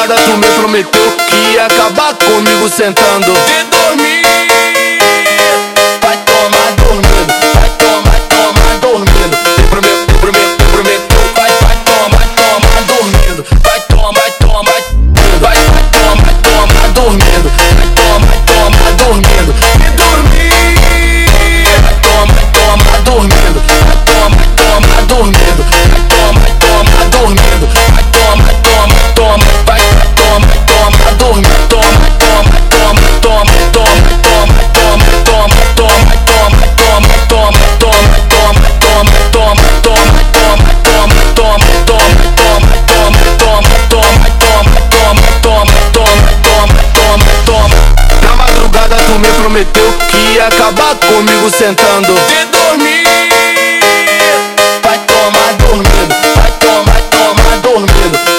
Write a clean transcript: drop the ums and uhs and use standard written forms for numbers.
madrugada tu me prometeu que ia acabar comigo sentando. De dormir, vai tomar dormindo, vai tomar dormindo. Me prometeu, vai tomar dormindo, vai tomar dormindo, vai tomar dormindo. De dormir, vai tomar dormindo, vai tomar dormindo, vai tomar dormindo, vai tomar dormindo, na madrugada tu me prometeu que ia acabar comigo sentando. De dormir, vai tomar dormindo, vai tomar dormindo.